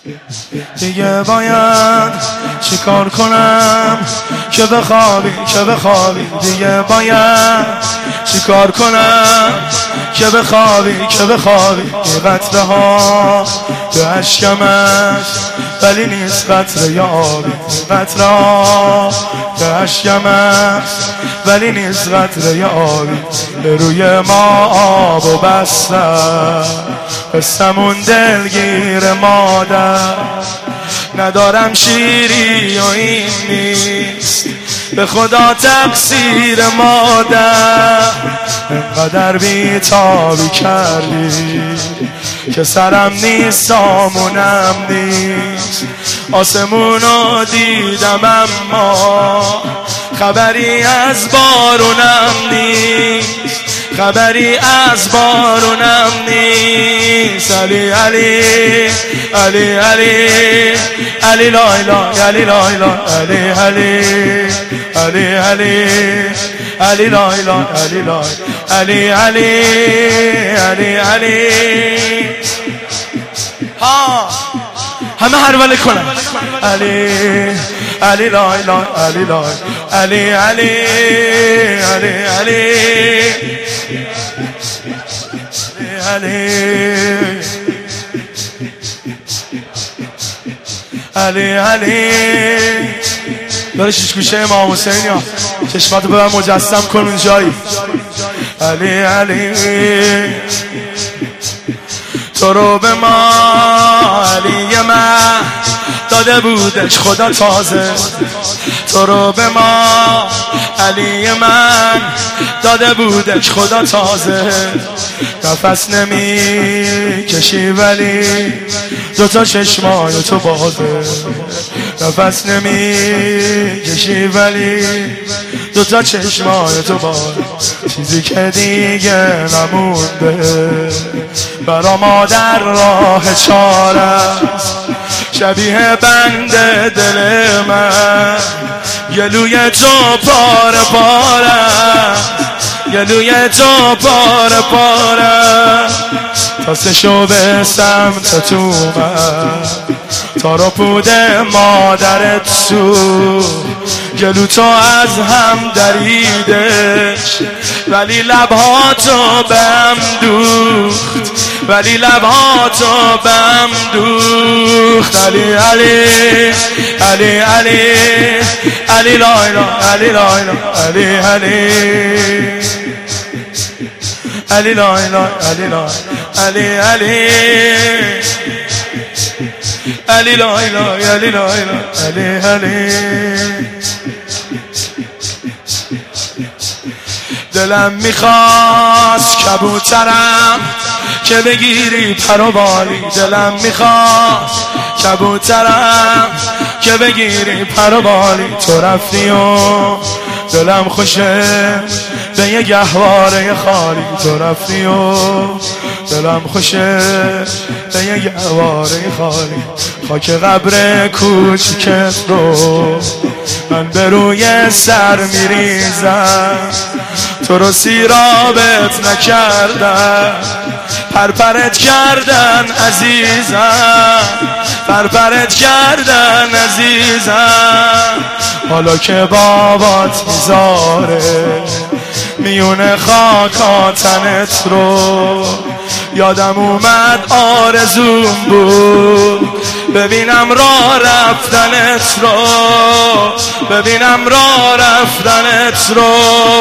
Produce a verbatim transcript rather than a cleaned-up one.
دیگه باید چیکار کنم که بخوابی که بخوابی دیگه باید چیکار کنم که بخوابی که بخوابی یه قطره ها به اشکم است ولی نیست قطره یا آبی قطره ها به اشکم است ولی نیست قطره یا آبی به روی ما آب و بستم بستمون دلگیر مادر ندارم شیری و این نیست به خدا تقصیر مادر انقدر بیتابی کردی که سرم نیست سامونم نیست آسمونو دیدم اما خبری از بارونم نیست خبری از بارونم نیست علی علی علی علی علی لای لای علی لای لای علی علی علی علی علی لای لای علی لای علی علی علی علی ها همه هرولے کنن علی علی لای لای علی لای علی علی علی علی علی علی علی داره شیش گوشه امام حسین یا چشماتو ببر مجسم کن اونجایی علی علی تو رو به ما علی من داده بودش خدا تازه تو رو به ما علی من داده بودش خدا تازه نفس نمی کشی ولی دوتا چشمای تو بازه نفس نمی کشی ولی دوتا چشمای تو بازه چیزی که دیگه نمونده برا ما در راه چاره شبیه بند دل من گلوی تو پاره پاره گلوی تو پاره پاره تاسشو به سمت تو من تا رو پود مادرت سو گلو تو از هم دریدش ولی لبهاتو بهم دوخت ولی لبهاتو بهم دوخت علی علی علی علی علی لای لای علی لای لای علی علی علی لای لای علی لای علی علی علی لای لای علی لای علی علی دلم میخواست کبوترم که بگیری پر و بالی دلم میخواست کبوترم که بگیری پر و بالی تو رفتی و دلم خوشه به یه گهواره خالی تو رفتی و دلم خوشه به یه گهواره خالی خاک قبر کوچیکت رو من به روی سر میریزم تو رو سیرابت نکردم پرپرت کردن عزیزم پرپرت کردن عزیزم حالا که بابات میذاره میونه خاکاتنت رو یادم اومد آرزوم بود ببینم راه رفتنت رو ببینم راه رفتنت رو